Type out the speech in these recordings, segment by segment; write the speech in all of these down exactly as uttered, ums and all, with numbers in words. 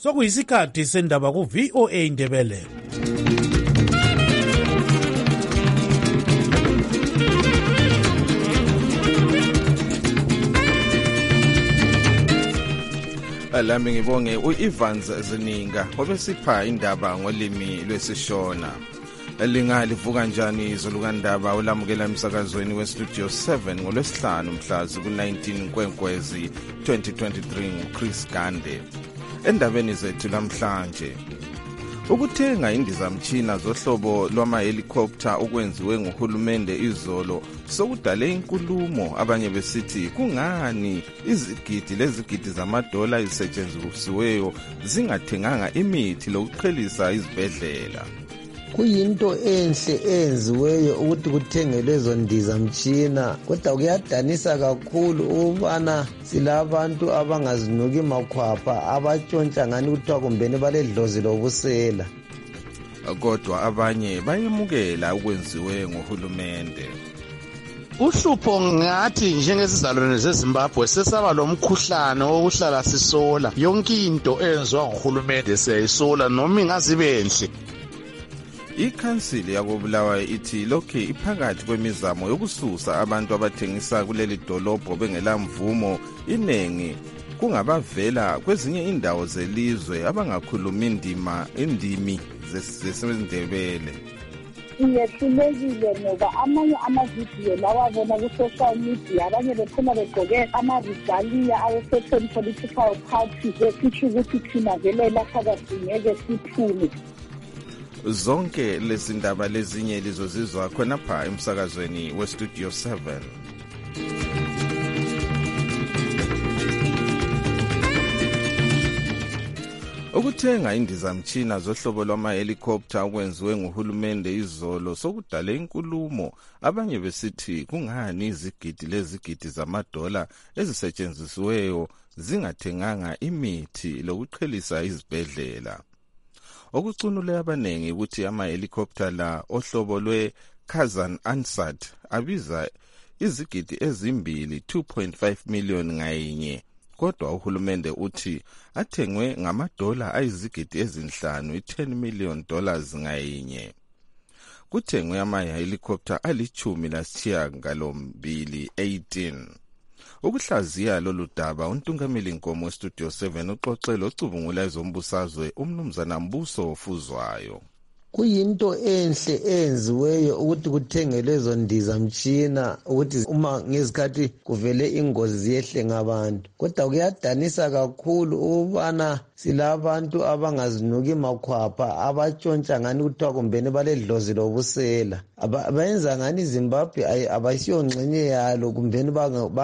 sokuyisikhathi sendaba ku V O A Ndebele. Alami ngibonge u-Evans Zininga obesipha indaba ngolimi lwesishona. Elinga livuka njani izolukandaba ulamukela emsakazweni westudio seven ngolwesihlanu mhla ziku-nineteen Nkwenkwezi twenty twenty-three nguChris Gande. Endabeni zethu namhlanje, ukuthenga indizamtshina zohlobo lwama-helicopter okwenziwe nguhulumende izolo sokudale inkulumo, abanye besithi kungani izigidi lezigidi zamadola ezisetshenzisiweyo zingathenganga imithi lokuqhelisa izibhedlela. Kuyinto enhle enziweyo ukuthi kuthenge lezo ndizamtshina, kodwa kuyadanisa kakhulu ukubana silabantu abangazinuki makhwapha abatshontsha ngani kuthiwa kumbeni baledlozi lobusela. Kodwa abanye bayemukela ukwenziwe nguhulumende. Uhlupho ngathi njengesizalwane zeZimbabwe sesaba lomkhuhlane wokuhlala sisola. Yonke into enziwa nguhulumende siyayisola noma ingazibe enhle. Ikhansili yakobulawayo ithi lokhe iphakathi kwemizamo yokususa abantu abathengisa kuleli dolobho bengela mvumo, inengi kungabavela kwezinye indawo zelizwe abangakhuluma indima indimi zesindebele. Iyehlulekile ngoba amanye amavidiyo lawabona ku-social media, abanye bephuma begqoke ama-regalia awe-certain political party besitsho ukuthi thina vele lapha kasidingeke siphume. Zonke lezi ndaba lezinye lizozizwa khonapha emsakazweni westudio seven. Ukuthenga indizamtshina zohlobo lwama-helicopter okwenziwe nguhulumende izolo sokudale inkulumo, abanye besithi kungani izigidi lezigidi zamadola ezisetshenzisiweyo zingathenganga imithi lokuqhelisa izibhedlela. Okucunule abanengi ukuthi ama-helicopter la ohlobo lwe-Kazan Ansat abiza izigidi ezimbili two point five million ngayinye, kodwa uhulumende uthi athengwe ngamadola ayizigidi ezinhlanu ten million dollars ngayinye. Kuthengwe ama-helicopter alichumi lasishiyagalombili eighteen. Ukuhlaziya lolu daba untungameli Nkomo westudio seven uxoxela ocubungula ezombusazwe umnumzana Mbuso Ofuzwayo. Kuyinto enhle enziweyo ukuthi kuthenge lezo ndizamtshina ukuthi uma ngezikhathi kuvele ingozi ziyehle ngabantu, kodwa kuyadanisa kakhulu ukubana silabantu abangazinuki makhwapha abatshontsha ngani kuthiwa kumbeni baledlozi lobusela. Abayenza ngani iZimbabwe abasiyo ngxenye yalo kumbeni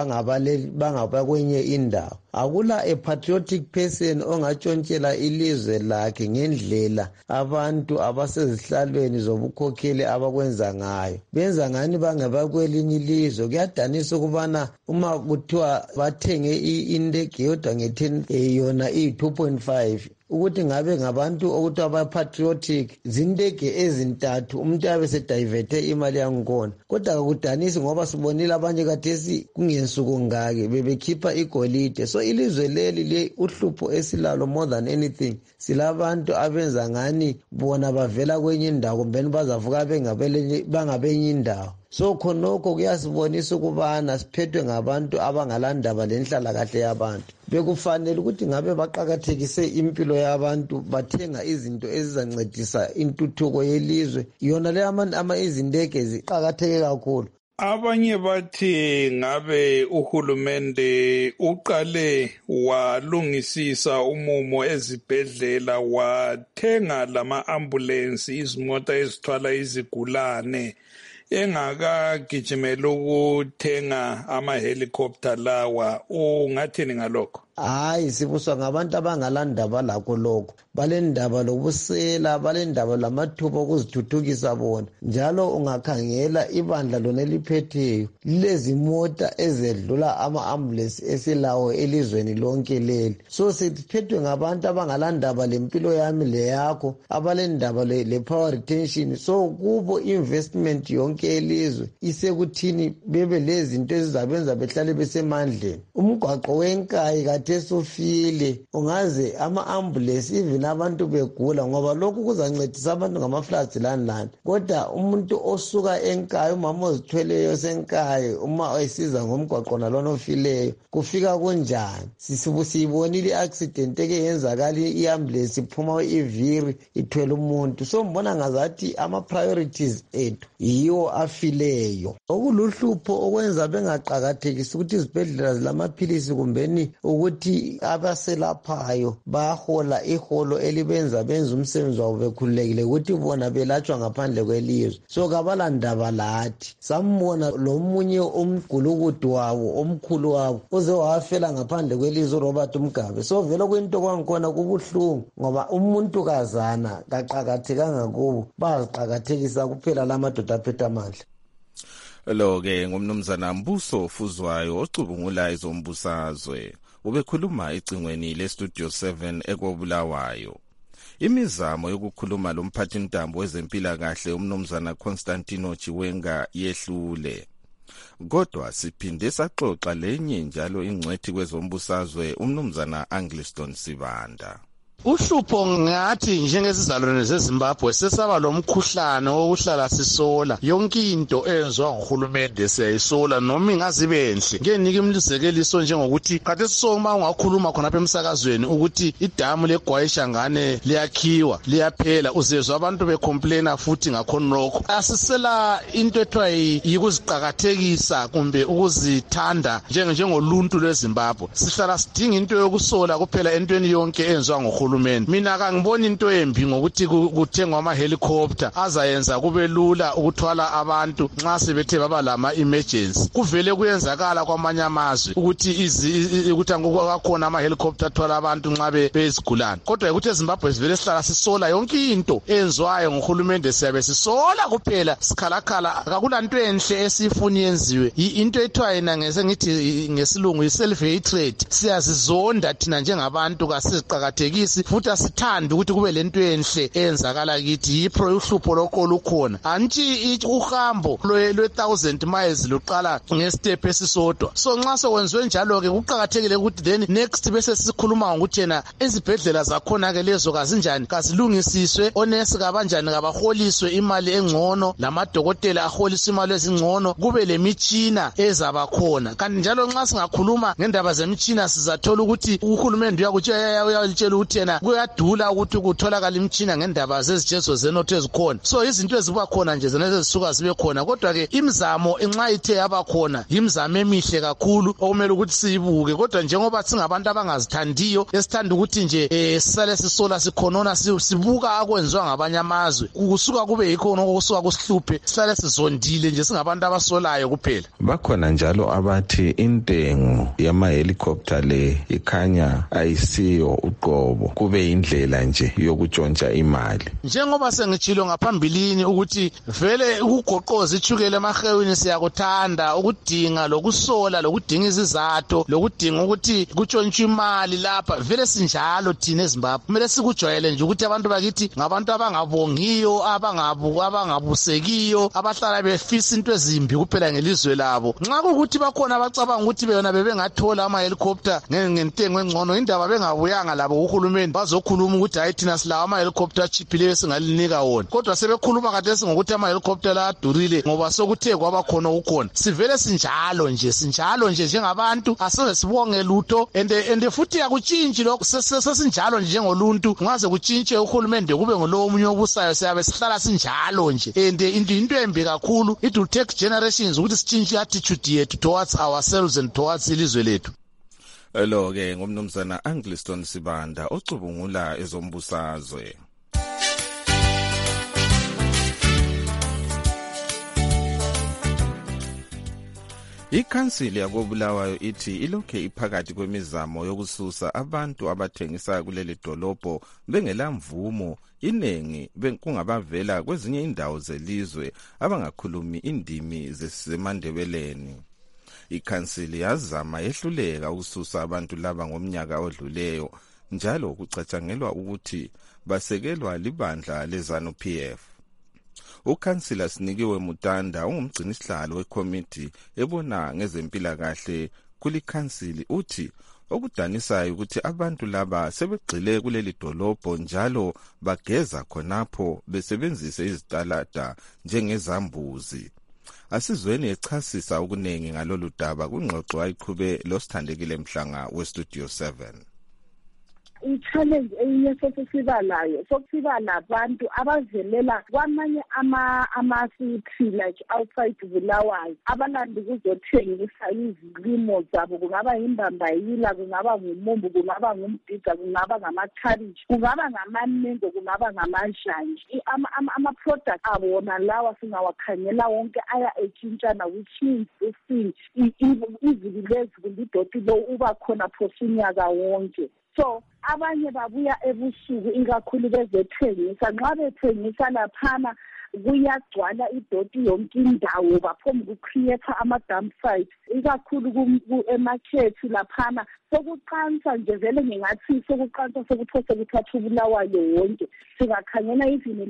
bangaba kwenye indawo. Akula a patriotic person ongatshontshela ilizwe lakhe ngendlela abantu abasezihlalweni zobukhokheli abakwenza ngayo. Benza ngani bangaba kwelinye ilizwe. Kuyadanisa ukubana uma kuthiwa bathenge indege yodwa nge-ten yona iyi-two point five, ukuthi ngabe ngabantu ukuthi aba-patriotic zindege ezintathu umuntu abe sediverte imali yankona. Kodwa akudanisi ngoba sibonile abanye kathesi kungensuku ngake bebekhipha igolide. So ilizwe leli le uhlupho esilalo more than anything, silabantu abenza ngani bona bavela kwenye indawo kumbeni bazavuka bangabenye indawo. So khonokho kuyasibonisa ukubana siphethwe ngabantu abangalandaba lenhlala kahle yabantu. Bekufanele ukuthi ngabe baqakathekise impilo yabantu, bathenga izinto ezizancedisa intuthuko yelizwe. Yona le ama izindege ziqakatheke kakhulu. Abanye bathi ngabe uhulumende uqale walungisisa umumo ezibhedlela, wathenga lama ambulance, izimota ezithwala izigulane, engakagijimela ukuthenga ama-helicopter lawa. Ungathini ngalokho? Hayi, sibuswa ngabantu abangalandaba lakho lokho. Balendaba lobusela, balendaba lamathuba okuzithuthukisa bona. Njalo ungakhangela ibandla lona eliphetheyo lezi mota ezedlula ama-ambulance esilawo elizweni lonke leli. So siphethwe ngabantu abangalandaba lempilo yami leyakho, abalendaba le-power retention. So kubo investment yonke elizwe isekuthini bebe lezinto ezizabenza behlale besemandleni. Umgwaqo wenkayi kathi khathesi ufile ungaze ama-ambulance even abantu begula ngoba lokhu kuzancedisa abantu ngama-floods lani lani kodwa umuntu osuka enkayi umama ozithweleyo senkayi uma esiza ngomgwaqo nalona ofileyo kufika kunjani siyibonile i-accident eke yenzakala i-ambulance iphuma iviri ithwele umuntu so mbona ngazathi ama-priorities ethu yiwo afileyo okuluhlupho okwenza bengaqakathekisi ukuthi izibhedlela zilamaphilisi kumbeni ukuthi abaselaphayo bayahola iholo elibenza benza umsebenzi wabo bekhululekile ukuthi bona belatshwa ngaphandle kwelizwe so kabalandaba lathi sambona lo munye umgulukudu wabo omkhulu wabo uze wafela ngaphandle kwelizwe uRobert Mugabe so vele kwinto kwangikhona kubuhlungu ngoba umuntu kazana kaqakathekanga kubo baziqakathekisa kuphela lamadoda aphethe amandla. Lo-ke ngumnumzana Mbuso Fuzwayo ocubungula izombusazwe ubekhuluma icingweni leStudio seven ekobulawayo. Imizamo yokukhuluma lomphathintambo wezempilakahle umnumzana Constantino Chiwenga yehlule. Kodwa siphinde saxoxa lenye njalo ingcwethi kwezombusazwe umnumzana Angliston Sibanda. Uhlupho ngathi njengesizalwane zeZimbabwe sesaba lomkhuhlane wokuhlala sisola yonke into enziwa nguhulumende siyayisola noma ingazibe enhle ngenike imlizekeliso njengokuthi kade sisoma ungakhuluma khona apha emsakazweni ukuthi idamu leGwayishangane liyakhiwa liyaphela uzezwe abantu becomplaina futhi ngakhona lokho asisela into ethwa yikuziqakathekisa kumbe ukuzithanda njenge njengoluntu lweZimbabwe sihlala sidinga into yokusola kuphela entweni yonke enziwa nguhulumende. Mina kangiboni into embi ngokuthi kuthengwa ama helicopter azayenza kube lula ukuthwala abantu nxa sebethe baba lama emergency kuvele kuyenzakala kwamanye amazwe ukuthi izi ukuthi akukhona ama helicopter athwala abantu nxa bezigulana kodwa ukuthi eZimbabwe sivele sihlala sisola yonke into enziwayo ngohulumende siyabe sisola kuphela sikhalakhala akulanto enhle esifuni yenziwe into ethwa yena ngesengithi ngesilungu yi self hatred siyazizonda thina njengabantu kasiziqakathekisi futhi asithanda ukuthi kube lento enhle eyenzakala kithi yipro uhlupho lokho lukhona anti uhambo lwe thousand miles luqala ngestep esisodwa so nxa sekwenziwe njalo ke kuqhakathekile ukuthi then next bese sikhuluma ngokuthi yena izibhedlela zakhona ke lezo kazinjani kazilungisiswe onesi kabanjani kabaholiswe imali engcono lamadokotela aholiswe imali ezingcono kube lemitshina ezaba khona kanti njalo nxa singakhuluma ngendaba zemitshina sizathola ukuthi uhulumende uyakutshela uyalitshela ukuthi yena kuyadula ukuthi kutholakala imitshina ngendaba zezijezo zenotho ezikhona so izinto eziba khona nje zeneze zisuka sibe khona kodwa ke imizamo enxa ithe yaba khona imizamo emihle kakhulu okumele ukuthi siyibuke kodwa njengoba singabantu abangazithandiyo esithanda ukuthi nje eh sisale sisola sikhonona sibuka akwenziwa ngabanye amazwe kusuka kube yikho okusuka kusihluphe sisale sizondile nje singabantu abasolayo kuphela. Bakhona njalo abathi intengo yama helicopter le ikhanya ayisiyo uqobo kube indlela nje yokutshontsha imali njengoba sengitshilo ngaphambilini ukuthi vele ukugoqoza ichukele emahewini siyakuthanda ukudinga lokusola lokudinga izizathu lokudinga ukuthi kutshontshe imali lapha vele sinjalo thina eZimbabwe kumele sikujwayele nje ukuthi abantu bakithi ngabantu abangabongiyo abangabu abangabusekiyo abahlala befisa into ezimbi kuphela ngelizwe labo nxa ukuthi bakhona abacabanga ukuthi beyona bebengathola ama helicopter ngentengo engcono indaba bengabuyanga labo uhulumeni bazokhuluma ukuthi hayi thina silawa ama helicopter achiphileyo singalinika wona kodwa sebekhuluma kade ngokuthi ama helicopter la adurile ngoba sokuthe kwaba khona ukukhona sivele sinjalo nje sinjalo nje njengabantu aseze sibonge lutho ende ende futhi yakutshintshi lokho sesinjalo nje njengoluntu ngaze kutshintshe uhulumende kube ngolowo omunye obusayo siyabe sihlala sinjalo nje ende into embi kakhulu it will take generations ukuthi sitshintshe attitude yethu towards ourselves and towards ilizwe lethu. Lo-ke ngumnumzana Angliston Sibanda ocubungula ezombusazwe. Ikhansili yakobulawayo ithi ilokhe iphakathi kwemizamo yokususa abantu abathengisa kuleli dolobho bengelamvumo inengi kungabavela kwezinye indawo zelizwe abangakhulumi indimi zesemandebeleni. Ikhansili yazama yehluleka ukususa abantu laba ngomnyaka odluleyo njalo kucatshangelwa ukuthi basekelwa libandla leZANU-P F. Ukhansila Sinikiwe Mutanda ungumgcinisihlalo wekomiti ebona ngezempilakahle kulikhansili uthi Okudanisayo ukuthi abantu laba sebegxile kuleli dolobho njalo bageza khonapho besebenzisa izitalada njengezambuzi. Asizweni echasisa okuningi ngalolu daba kungxoxo ayiqhube loSithandekile Mhlanga weStudio seven. I-challenge eyinye sokusiba layo sokusiba labantu abavelela kwamanye ama-city like outside Bulawayo abalanda ukuzothengisa izilimo zabo, kungaba yimbambayila, kungaba ngumumbu, kungaba ngumbhiza, kungaba ngamakhabishi, kungaba ngamengo, kungaba ngamajanje. Ama-product abo wona lawa singawakhangela wonke aya etshintshana, which means usingi izili lezi kulidoti lo uba khona phosinyaka wonke. So abanye babuya ebusuku ikakhulu bezethengisa, nxa bethengisa laphana kuyagcwala idoti yonke indawo, baphoma ukucreate ama-dump site ikakhulu emakhethi laphana. Sokuqansa nje vele ngingathi sokuqansa sokuthose kuthatha uBulawayo wonke. Singakhangela izini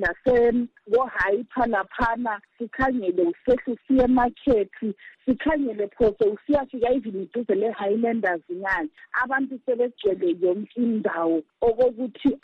lase-Hyper laphana, sikhangele usehla usiye emakhethi, sikhangele phose usiyafika izini duze le-Highlanders ngani. Abantu sebegcwele yonke indawo okokuthi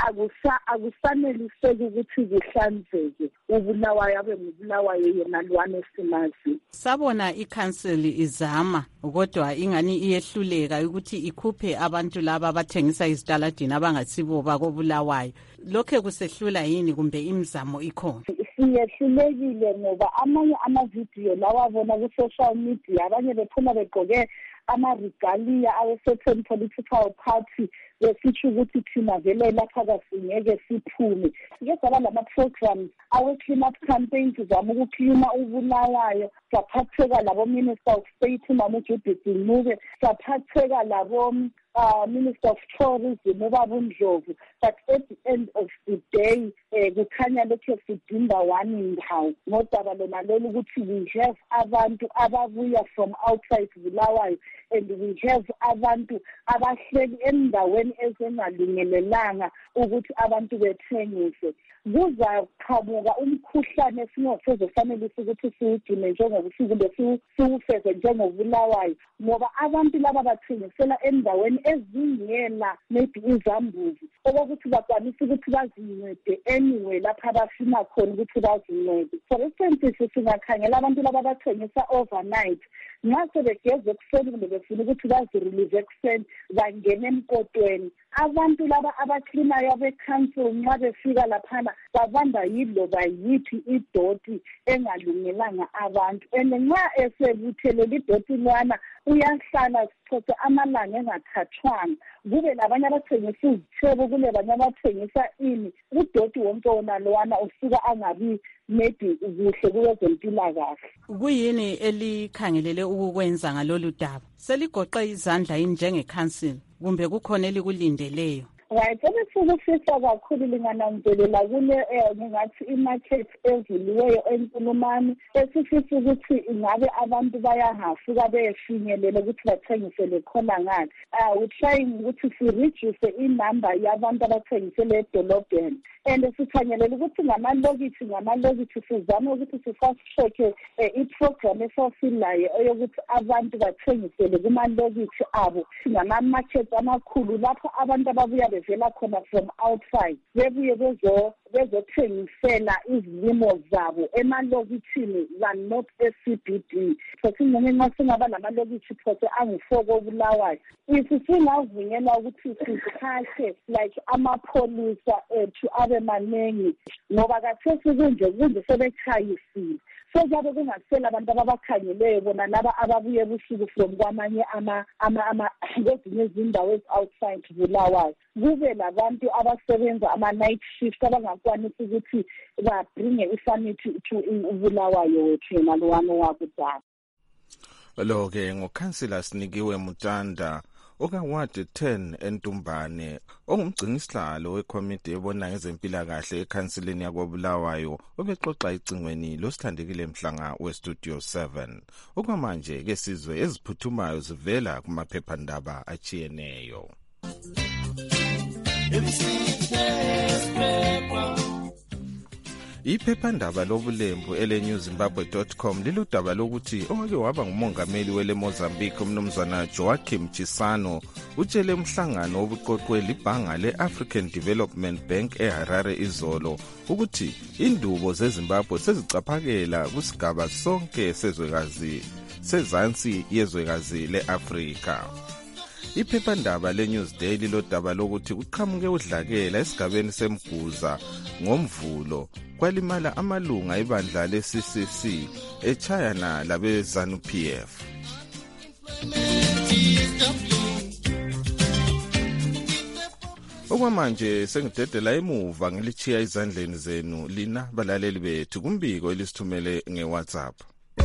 akusaneliseki ukuthi kuhlanzeke. uBulawayo abe nguBulawayo yena lwana esimazi. Sabona i-council izama kodwa ingani iyehluleka ukuthi ikhuphe abantu laba abathengisa izitaladini abangasibo bakoBulawayo. Lokho kusehlula yini kumbe imizamo ikhona? Siyehlulekile ngoba amanye amavidiyo lawabona ku-social media, abanye bephuma begqoke ama-regalia awe-certain political party besitsho ukuthi thina vele lapha kasingeke siphume. Sike saba lama-programs awe-clean up campaigns zama ukuklina uBulawayo, saphatheka labo-Minister of State uMama uJudith Mncube, saphatheka labo Uh, Minister of Tourism ubaba uNdlovu, but at the end of the day kukhanya lokho sidinga one indawo ngodaba lona lolu ukuthi we have abantu ababuya from outside Bulawayo and we have abantu abahleli endaweni ezingalungelelanga ukuthi abantu bethengise. Kuzaqhamuka umkhuhlane esingasezofanelisa ukuthi siwugcine njengobusuku besiwufeze njengoBulawayo ngoba abantu laba bathengisela endaweni ezingela maybe izambuzi okokuthi bakwanisa ukuthi bazincede anyway lapha abafuna khona ukuthi bazincede. For instance, singakhangela abantu laba bathengisa overnight, nxa sebegeze ekuseni kumbe befuna ukuthi bazirelease ekuseni bangena emkotweni. Abantu laba abaklinayo abe-council nxa befika laphana babamba yiloba yiphi idoti engalungelanga abantu, and nxa esebuthelele idoti lwana uyahlala siphosa amalanga engathathwanga. Kube labanye abathengisa izithebo, kule banye abathengisa ini, udoti wonke wona lwana usuka angabi maybe kuhle kwezempilakahle. Kuyini elikhangelele ukukwenza ngalolu daba? Seligoqe izandla yini njenge-council kumbe kukhona elikulindeleyo? Right, ebesukufisa kakhulu lingananzelela kule ngingathi i-market evuliweyo eNkulumane esifisa ukuthi ingabe abantu bayahafika beyefinyelela ukuthi bathengisele khona ngani. Uh, we're trying ukuthi si-reduce inumber yabantu abathengisele edolobheni and sikhangela ukuthi ngamalokithi ngamalokithi sizame ukuthi sifast-track i-program esasilayo eyokuthi abantu bathengisele kumalokithi abo ngama-market amakhulu lapho abantu ababuya bevela khona from outside bebuye bezothengisela izilimo zabo emalokithini than not e-C B D. Sosingenye nxa singaba namalokithi phose angu-four koBulawayo, ithi singavunyelwa ukuthi sikhashe like amapholisa ethu abe manengi ngoba kathesi kunje kunje sebechayisile. Sozabe kungasela abantu ababakhangeleyo bona laba ababuye ebusuku from kwamanye kwezinye izindawo ezi-outside Bulawayo. Kube labantu abasebenza ama-night shift abangakwanisa ukuthi babringe ifamithi to uBulawayo wethu yena lowani wakudala. Lo-ke ngokhansila Sinikiwe Mutanda okaward ten eNtumbane ongumgcinisihlalo wekomiti ebona ngezempilakahle ekhansileni yakoBulawayo obexoxa icingweni loSithandekile Mhlanga weStudio seven. Okwamanje ke sizwe eziphuthumayo zivela kumaphephandaba achiyeneyo. Iphephandaba lobulembu ele-new zimbabwe dot com liludaba lokuthi owake waba ngumongameli wele Mozambique umnumzana Joaquim Chissano utshele umhlangano wobuqoqwe libhanga le-African Development Bank eHarare izolo ukuthi indubo zeZimbabwe sezicaphakela kusigaba sonke sezwekazi sezansi yezwekazi le-Afrika. Iphephandaba le-Newsday lilodaba lokuthi kuqhamuke udlakela esigabeni semguza ngomvulo kwalimala amalunga ebandla le-C C C eChina labe-ZANU P F. Okwamanje sengidedela emuva ngilichiya izandleni zenu lina balaleli bethu kumbiko elisithumele nge-WhatsApp.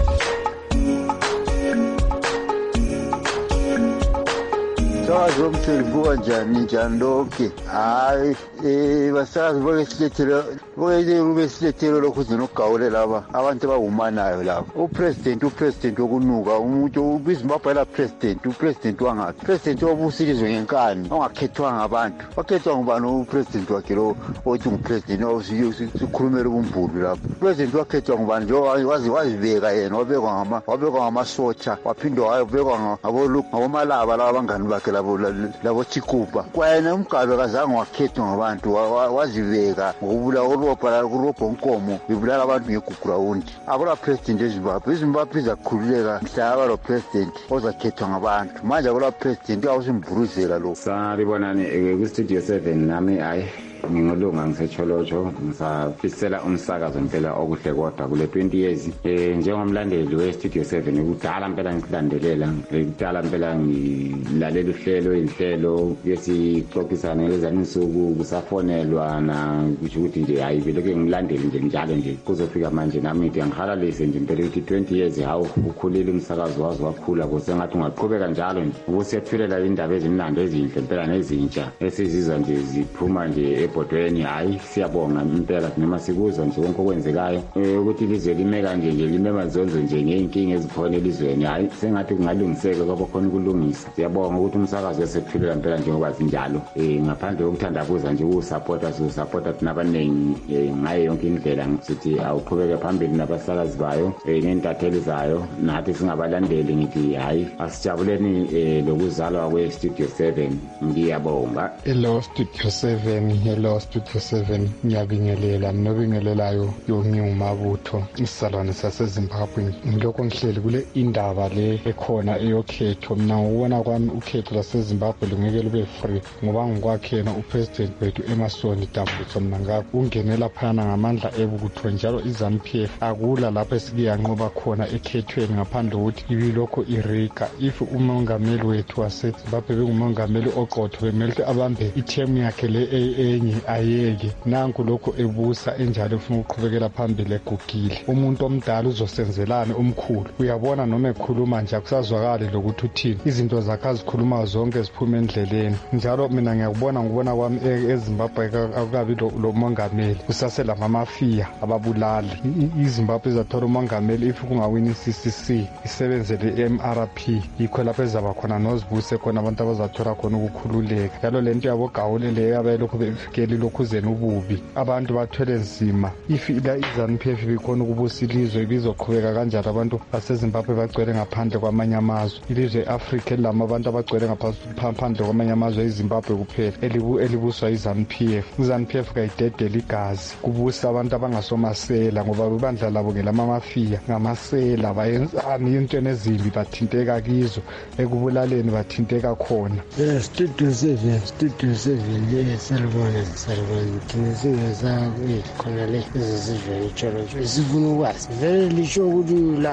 Sawazi womthelibuka njani njani lonke. Hayi eh basazi bokesilethelo bokesilethelo lokhuze nogawule laba abantu abahumanayo laba. uPresident uPresident okunuka umuntu ubizimbabwe la president uPresident wangathi president obusilizwe ngenkani ongakhethwanga abantu. Wakhethwa ngubani uPresident wakhe lo othi ngupresident osikhulumela ubumbulu lapha. President wakhethwa ngubani nje wazi wazibeka yena wabekwa ngama wabekwa ngamasotsha waphindwa wabekwa ngabo ngabomalaba laba abangani bakhe labo labo Chikupa. Kwayena umgalo kazange wakhethwa ngabantu wazibeka ngokubula urobha urobha onkomo ibulala abantu ngegugrawundi. Abula president eZimbabwe iZimbabwe izakhululeka mhlaba lo president ozakhethwa ngabantu. Manje abula president awusimbhuruzela lo. Sanibonani ku studio seven nami ayi ngingolunga ngisecholocho ngisafisela umsakazo impela okuhle kodwa kule twenty years eh njengomlandeli we Studio seven ukudala impela ngikulandelela ngikudala impela ngilalela uhlelo inhlelo yesixoxisana lezani insuku kusafonelwa na kusho ukuthi nje hayi vele ke ngilandeli nje njalo nje kuzofika manje nami ngiyahalalise nje impela ukuthi twenty years hawu ukhulile umsakazo wazi wakhula kusengathi ungaqhubeka njalo nje ukusiyathulela indaba ezimnandi ezinhle impela nezintsha esizizwa nje ziphuma nje ebhodweni. Hayi siyabonga impela noma sikuzwa nje konke okwenzekayo ukuthi ilizwe lime kanje nje lime mazonzo nje ngeenkinga ezikhona elizweni. Hayi sengathi kungalungiseka kwabo khona ukulungisa. Siyabonga ukuthi umsakazo esephilela impela njengoba zinjalo eh ngaphandle kokuthandabuza nje ukusupporta susupporta nabanengi ngayo yonke indlela ngithi awuqhubeke phambili nabasakazi bayo nentatheli zayo nathi singabalandeli ngithi hayi asijabuleni lokuzalwa kwe Studio seven. Ngiyabonga. Hello Studio seven. Hello Studio seven. Ngiyabingelela nobingelelayo yongiyumabutho isalwane saseZimbabwe. Ngilokho ngihleli kule indaba le ekhona eyokhetho. Mina ubona kwami ukhetho laseZimbabwe lungeke lube free ngoba ngikwakhena upresident wethu eMasoni Dambudzo Mnangagwa ungenela phana ngamandla ebukutho njalo iZANU P F akula lapho esikuyanqoba khona ekhethweni ngaphandle ukuthi ibilokho irika. If umongameli wethu waseZimbabwe bengumongameli oqotho bemele abambe ithemu yakhe le enye ayeke nanku lokho ebusa enjalo ufuna ukuqhubekela phambili egugile. Umuntu omdala uzosenzelana omkhulu uyabona noma ekhuluma nje akusazwakali lokuthi uthini izinto zakhe azikhuluma zonke ziphuma endleleni. Njalo mina ngiyakubona ngibona kwami eZimbabwe akukabi lo mongameli usasela mafia ababulali. iZimbabwe izathola umongameli if kungawini C C C isebenzele M R P yikho lapho ezaba khona nozibuse khona abantu abazathola khona ukukhululeka. Njalo lento yabo gawule le yabe lokho befikele lokhuzeni ububi abantu bathwele nzima. If ila iZANU P F bikhona ukubusa ilizwe bizoqhubeka kanjalo abantu baseZimbabwe bagcwele ngaphandle kwamanye amazwe. Ilizwe eAfrica lama abantu abagcwele ngaphandle kwamanye amazwe eZimbabwe kuphela elibu elibuswa iZANU P F. iZANU P F kayidedela igazi kubusa abantu abangasomasela ngoba ibandla labo ngelama mafia ngamasela bayenzani into enezimbi bathinteka kizo ekubulaleni bathinteka khona. Yeah, Studio seven Studio seven le salibona salibona thina singeza khona le izizwe itsholo sifuna ukwazi vele lisho ukuthi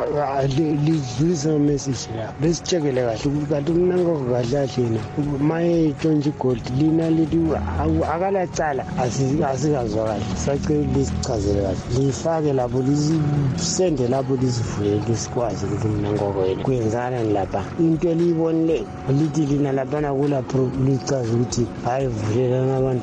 lidlulisa message la besichekele kahle ukuthi kanti Mnangagwa kadlahlena maye tshonje gold lina lithi akalacala asikazwakali sacela lisichazele kahle lifake lapho lisende lapho lisivule lisikwazi ukuthi Mnangagwa yena kwenzana lapha into eliyibonile lithi lina lapha kulapho lichaza ukuthi hayi vulela abantu bonke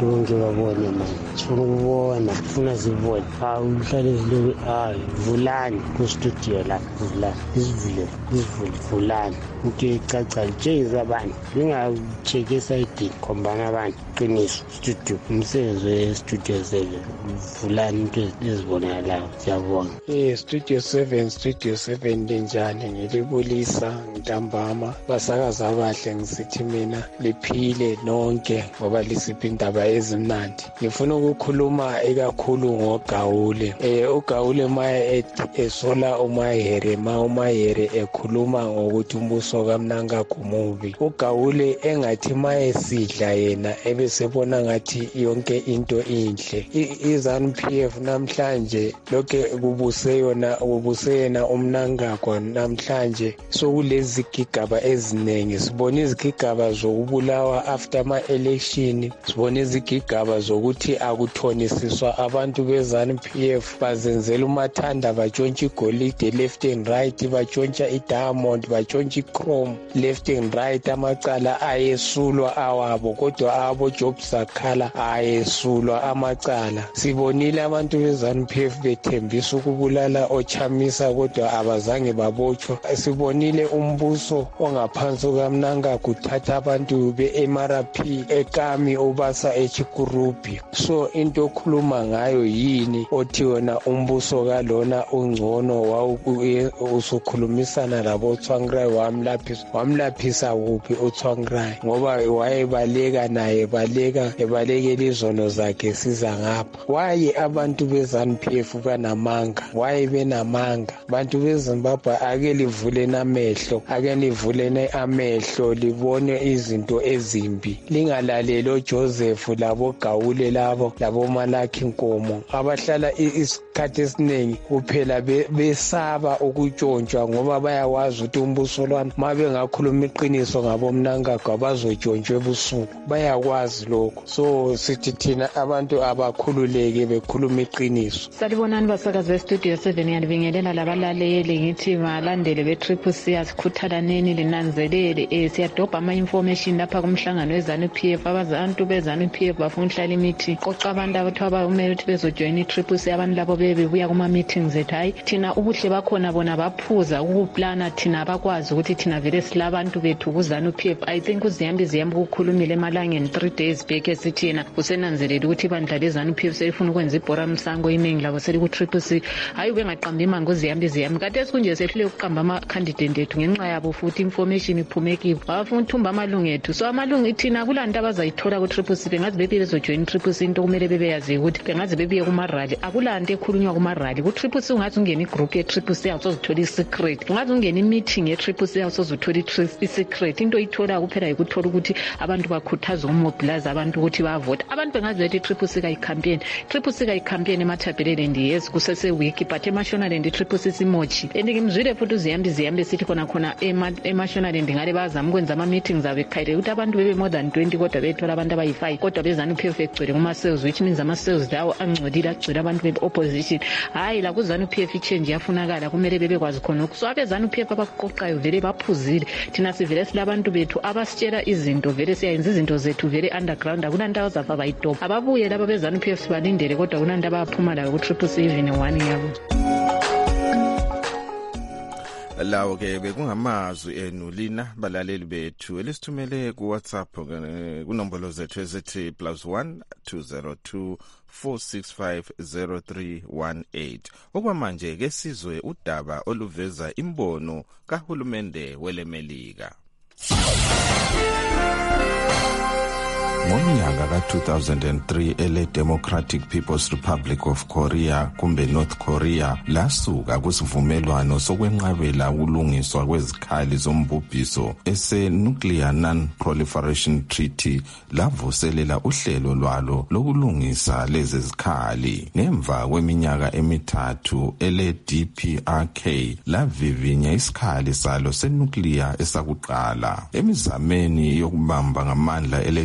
sibabone manje sifuna ukubona sifuna sibone awuhlale silobe hayi vulani ku-studio la vulani isivule isivule vulani into ecaca litshengisa abantu linga-check esayidini khombana abantu qiniso studio umsebenzi we-studio seven vulani into ezibonakalayo siyabona. Eh studio seven studio seven linjani ngilibulisa ntambama basakaza abahle ngisithi mina liphile nonke ngoba lisiphi indaba ezimnandi. Ngifuna ukukhuluma ekakhulu ngoGawule. Eh uGawule maya esola uMahere ma uMahere ekhuluma ngokuthi umbuso kaMnanga kumubi. uGawule engathi mayesidla yena ebesebona ngathi yonke into inhle. iZANU P F namhlanje lokho kubuse yona kubuse yena uMnangagwa namhlanje sokulezi gigaba eziningi. Sibona izigigaba zokubulawa after ama election, sibona izigigaba zokuthi akuthonisiswa abantu beZANU P F bazenzela umathanda batshontsha igolide left and right, batshontsha idiamond, batshontsha ichrome left and right. Amacala ayesulwa awabo kodwa abo job sakhala ayesulwa amacala. Sibonile abantu beZANU P F bethembisa ukubulala ochamisa kodwa abazange babotshwa. Sibonile umbuso ongaphansi kaMnanga kuthatha abantu be-M R P ekami ubasa eChikurupi. So into okhuluma ngayo yini othi wona umbuso kalona ungcono usukhulumisana labo Tsvangirai wamlaphisa wamlaphisa kuphi uTsvangirai ngoba wayebaleka naye baleka ebalekela izono zakhe siza ngapha. Waye abantu beZANU P F banamanga, waye benamanga. Bantu beZimbabwe ake livule namehlo, ake livule amehlo libone izinto ezimbi. Lingalaleli oJoseph labo Gawule labo labo Malaki Nkomo abahlala isikhathi esiningi kuphela besaba ukutshontshwa ngoba bayawazi ukuthi umbuso lwana mabe ngakhuluma iqiniso ngabo Mnangagwa bazotshontsha ebusuku, bayakwazi lokho. So sithi thina abantu abakhululeke bekhuluma iqiniso. Salibonani basakazi be-Studio seven, ngiyalibingelela labalaleli ngithi malandele be-Triple C asikhuthalaneni linanzelele. Eh siyadobha ama-information lapha kumhlangano weZANU P F. Abantu beZANU P F bafuna ukuhlala imithi qoqa abantu abathi abakumele ukuthi bezojoyina i-Triple C. Abantu labo bebebuya kuma-meetings ethu. Hayi thina ubuhle bakhona bona baphuza ukuplana thina abakwazi ukuthi thina vele silabantu bethu kuZANU P F. I think uziyambi ziyambi ukukhulumile emalangeni three days back esithi yena usenanzelele ukuthi ibandla leZANU P F selifuna ukwenza ibhora msango iningi labo seliku-Triple C. Hayi ube ngaqamba imanga uziyambi ziyambi kade esikunje sehlule ukuqamba ama-candidate ethu ngenxa yabo futhi information iphume kibo bafuna ukuthumba amalungu ethu. So amalungu thina kulanto abazayithola ku-Triple C bengazi bebuye bezojoyina i-Triple C into kumele bebeyazi ukuthi bengazi bebuye kumarali. Akulanto ekhulunywa kumarali ku-Triple C. Ungathi ungena igroup ye-Triple C awusozithola i-secret, ungathi ungena i-meeting ye-Triple C awusozithola i-secret. Into oyithola kuphela yikuthola ukuthi abantu bakhuthaza ukumobilize abantu ukuthi bavote. Abantu bengazi bethi i-Triple C kayi-campaign, Triple C kayi-campaign emathabhelele ndiyezi kusese-week but eMashonaland i-Triple C simochi. And ngimzwile futhi uziyambi ziyambi sithi khona khona eMashonaland ngale bazama ukwenza ama-meetings abo ekhayile ukuthi abantu bebe more than twenty kodwa bethola abantu abayi-five kodwa beZANU P F egcwele kuma-sales, which means ama-sales lawo angcolile agcwele abantu be-opposition. Hayi la kuZANU P F i-change yafunakala kumele bebekwazi khonokho. So abeZANU P F abakuqoqayo vele baphuzile. Thina sivele silabantu bethu abasitshela izinto vele siyayenza izinto zethu vele underground. Akunanto azafa bayidobha ababuye laba beZANU P F sibalindele kodwa kunanto abaphuma layo ku-Triple C even one yabo. Lawo ke bekungamazwi enu lina balaleli bethu elisithumele ku WhatsApp kunombolo zethu ezithi plus one two zero two four six five zero three one eight. Okwamanje ke sizwe udaba oluveza imbono kahulumende welemelika. Ngonyaka ka two thousand three ele Democratic People's Republic of Korea kumbe North Korea lasuka kusivumelwano sokwenqabela ukulungiswa kwezikhali zombubhiso ese Nuclear Non-Proliferation Treaty lavuselela uhlelo lwalo lokulungisa lezi zikhali. Ngemva kweminyaka emithathu ele D P R K lavivinya isikhali salo senuclear esakuqala. Emizameni yokubamba ngamandla ele D P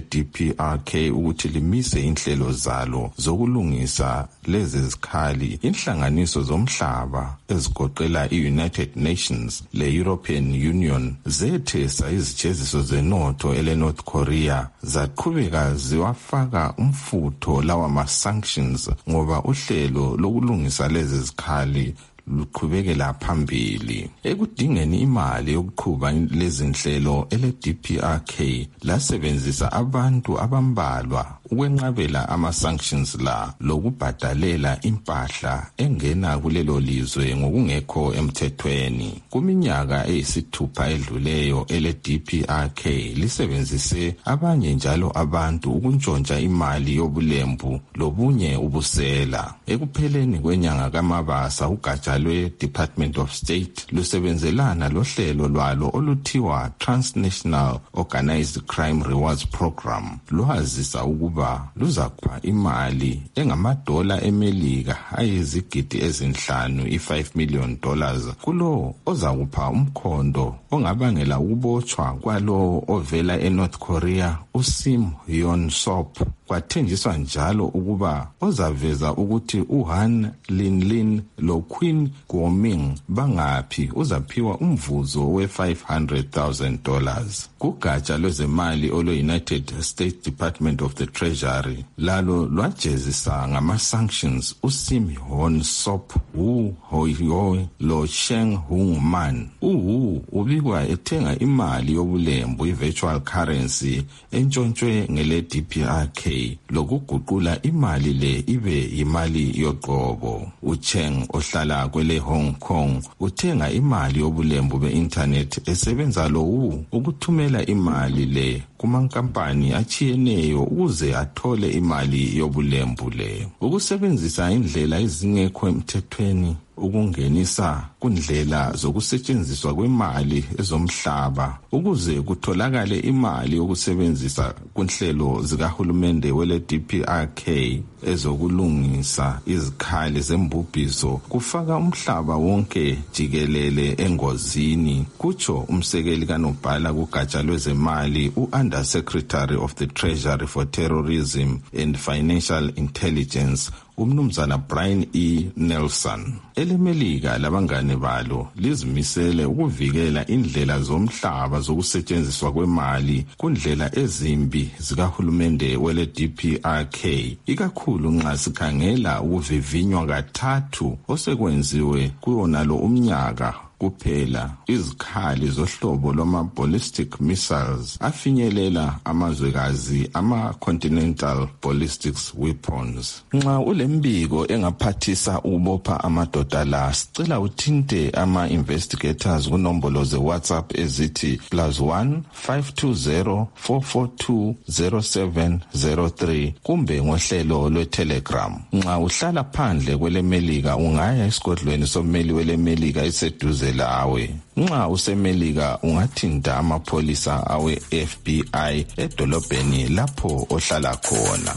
P R K ukuthi limise inhlelo zalo zokulungisa lezi zikhali. Inhlanganiso zomhlaba ezigoqela i-United Nations le-European Union zethesa izijeziso zenotho ele-North Korea zaqhubeka ziwafaka umfutho lawa ma-sanctions ngoba uhlelo lokulungisa lezi zikhali luqhubekela phambili. Ekudingeni imali yokuqhuba lezi nhlelo ele-D P R K lasebenzisa abantu abambalwa ukwenqabela ama-sanctions la lokubhadalela impahla engena kulelo lizwe ngokungekho emthethweni. Kuminyaka eyisithupha edluleyo ele-D P R K lisebenzise abanye njalo abantu ukuntshontsha imali yobulembu lobunye ubusela. Ekupheleni kwenyanga kaMabasa ugatsha lwe-Department of State lusebenzelana lohlelo lwalo oluthiwa Transnational Organized Crime Rewards Program lwazisa ukuba luzakupha imali engamadola eMelika ayizigidi ezinhlanu i-five million dollars kulo ozakupha umkhondo ongabangela ukubotshwa kwalo ovela eNorth Korea uSim Hyun-sop. Kwathenjiswa njalo ukuba ozaveza ukuthi uHan Lin-lin lo Queen Guoming bangaphi uzaphiwa umvuzo we-five hundred thousand dollars. Kugatsha lwezemali olo-United States Department of the Treasury lalo lwajezisa ngama-sanctions uSim Hyun-sop, Wu Hoi-hoi lo Sheng Hung-man. uWu ubikwa ethenga imali yobulembu i-virtual currency entshontshwe ngele-D P R K lokuguqula imali le ibe imali yoqobo. uCheng ohlala kwele Hong Kong uthenga imali yobulembu be-internet esebenza lowu ukuthumela imali le kumankampani achiyeneyo ukuze athole imali yobulembu le. Ukusebenzisa indlela ezingekho emthethweni ukungenisa kundlela zokusetshenziswa kwemali ezomhlaba ukuze kutholakale imali yokusebenzisa kunhlelo zikahulumende wele-D P R K ezokulungisa izikhali zembubhiso kufaka umhlaba wonke jikelele engozini, kutsho umsekeli kanobhala kugatsha lwezemali u-Under Secretary of the Treasury for Terrorism and Financial Intelligence umnumzana Brian E. Nelson. EleMelika labangane balo lizimisele ukuvikela indlela zomhlaba zokusetshenziswa kwemali kundlela ezimbi zikahulumende wele-D P R K, ikakhulu nxa sikhangela ukuvivinywa kathathu osekwenziwe kuwonalo umnyaka kuphela izikhali zohlobo lwama-ballistic missiles afinyelela amazwekazi ama-continental ballistics weapons. Nxa ulembiko engaphathisa ukubopha amadoda la, sicela uthinte ama-investigators kunombolo ze-WhatsApp ezithi plus one five two zero four four two zero seven zero three kumbe ngohlelo lwe-Telegram. Nxa uhlala phandle kweleMelika ungaya esigodlweni sommeli weleMelika eseduze lawe. Nxa useMelika ungathinta amapholisa awe F B I edolobheni lapho ohlala khona.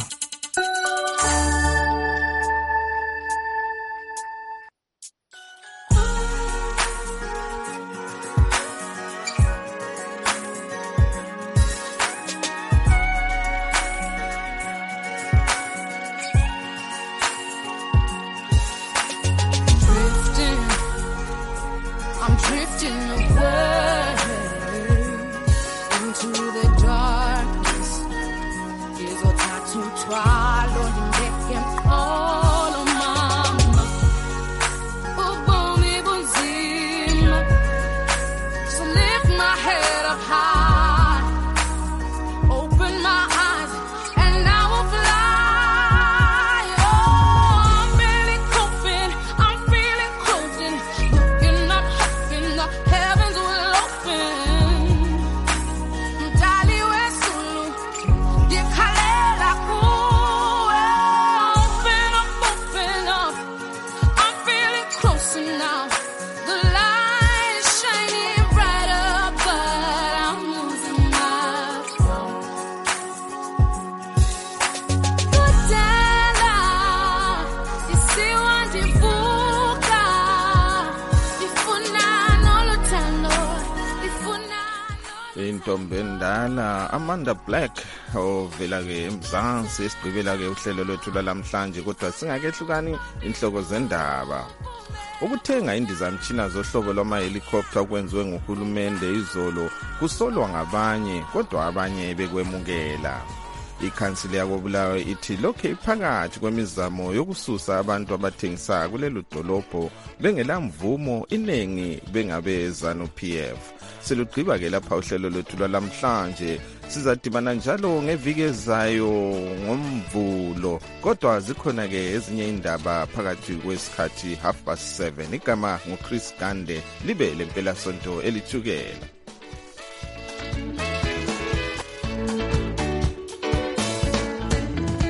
Intombendala Amanda Black ovela ke eMzansi esigqibela ke uhlelo lwethu lamhlanje kodwa singakehlukani inhloko zendaba. Ukuthenga indizamtshina zohlobo lwama-helicopter kwenziwe nguhulumende izolo kusolwa ngabanye kodwa abanye bekwemukela. Ikhansili yakoBulawayo ithi lokho iphakathi kwemizamo yokususa abantu abathengisa kulelo dolobho bengelamvumo iningi bengabe ZANU-P F. Silugqiba ke lapha uhlelo lwethu lwalamhlanje. Sizadibana njalo ngeviki ezayo ngoMvulo kodwa zikhona ke ezinye indaba phakathi kwesikhathi half past seven. Igama nguChris Gande libe lempela sonto elithukela.